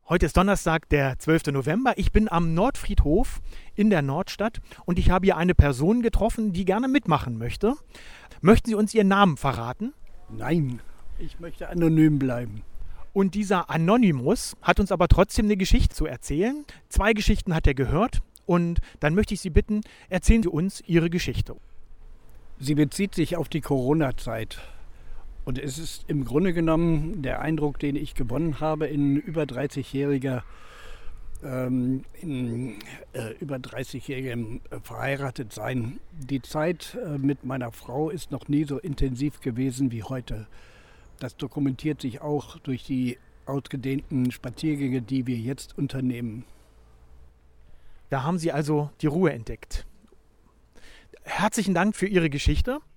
Heute ist Donnerstag, der 12. November. Ich bin am Nordfriedhof in der Nordstadt und ich habe hier eine Person getroffen, die gerne mitmachen möchte. Möchten Sie uns Ihren Namen verraten? Nein, ich möchte anonym bleiben. Und dieser Anonymous hat uns aber trotzdem eine Geschichte zu erzählen. 2 Geschichten hat er gehört und dann möchte ich Sie bitten, erzählen Sie uns Ihre Geschichte. Sie bezieht sich auf die Corona-Zeit. Und es ist im Grunde genommen der Eindruck, den ich gewonnen habe in über 30-jährigem Verheiratetsein. Die Zeit mit meiner Frau ist noch nie so intensiv gewesen wie heute. Das dokumentiert sich auch durch die ausgedehnten Spaziergänge, die wir jetzt unternehmen. Da haben Sie also die Ruhe entdeckt. Herzlichen Dank für Ihre Geschichte.